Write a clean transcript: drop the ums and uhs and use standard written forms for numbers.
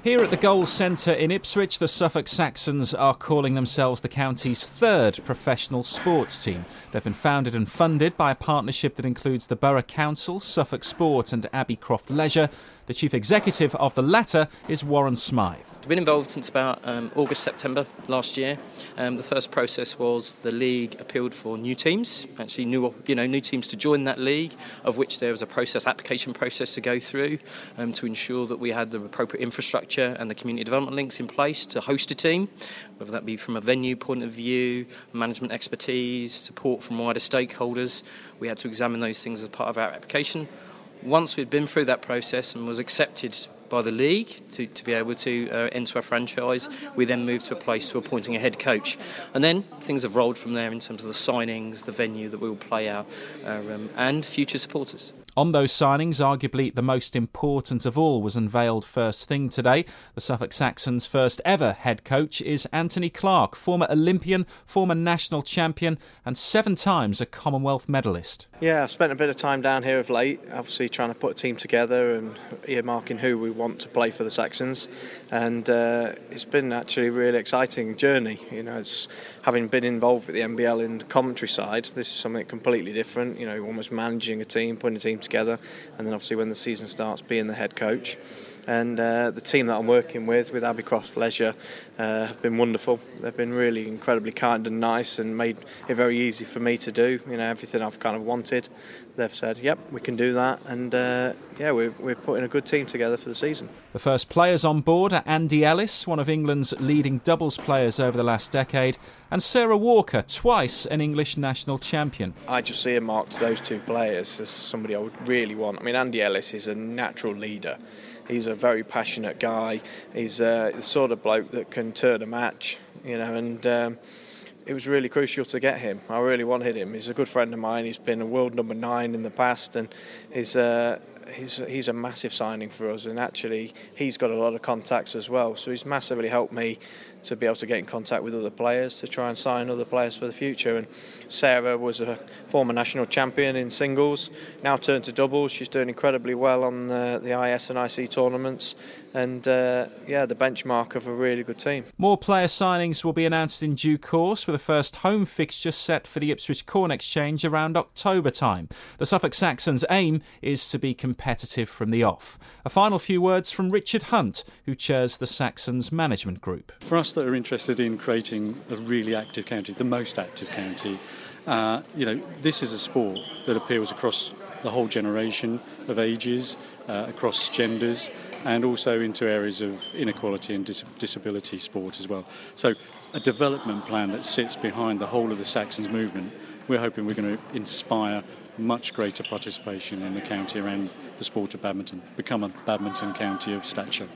Here at the Goals Centre in Ipswich, the Suffolk Saxons are calling themselves the county's third professional sports team. They've been founded and funded by a partnership that includes the Borough Council, Suffolk Sport and Abbey Croft Leisure. The chief executive of the latter is Warren Smythe. I've been involved since about August, September last year. The first process was the league appealed for new teams, actually new teams to join that league, of which there was a application process to go through to ensure that we had the appropriate infrastructure and the community development links in place to host a team, whether that be from a venue point of view, management expertise, support from wider stakeholders. We had to examine those things as part of our application. Once we'd been through that process and was accepted by the league to be able to enter our franchise, we then moved to a place to appointing a head coach. And then things have rolled from there in terms of the signings, the venue that we will play out, and future supporters. On those signings, arguably the most important of all was unveiled first thing today. The Suffolk Saxons' first ever head coach is Anthony Clark, former Olympian, former national champion and 7 times a Commonwealth medalist. Yeah, I've spent a bit of time down here of late, obviously trying to put a team together and earmarking who we want to play for the Saxons, and it's been actually a really exciting journey. It's having been involved with the NBL in the commentary side, this is something completely different, almost managing a team, putting a team together, and then obviously when the season starts being the head coach. And the team that I'm working with Abbey Croft Leisure, have been wonderful. They've been really incredibly kind and nice and made it very easy for me to do. Everything I've kind of wanted, they've said, yep, we can do that. And we're putting a good team together for the season. The first players on board are Andy Ellis, one of England's leading doubles players over the last decade, and Sarah Walker, twice an English national champion. I just earmarked those 2 players as somebody I would really want. Andy Ellis is a natural leader. He's a very passionate guy. He's the sort of bloke that can turn a match, and it was really crucial to get him. I really wanted him. He's a good friend of mine. He's been a world number 9 in the past, and he's a massive signing for us, and actually he's got a lot of contacts as well, so he's massively helped me to be able to get in contact with other players to try and sign other players for the future. And Sarah was a former national champion in singles, now turned to doubles. She's doing incredibly well on the IS and IC tournaments, and the benchmark of a really good team. More player signings will be announced in due course, with the first home fixture set for the Ipswich Corn Exchange around October time. The Suffolk Saxons' aim is to be competitive from the off. A final few words from Richard Hunt, who chairs the Saxons management group. For us that are interested in creating a really active county, the most active county, this is a sport that appeals across the whole generation of ages, across genders, and also into areas of inequality and disability sport as well. So a development plan that sits behind the whole of the Saxons movement, we're hoping we're going to inspire much greater participation in the county around the sport of badminton, become a badminton county of stature.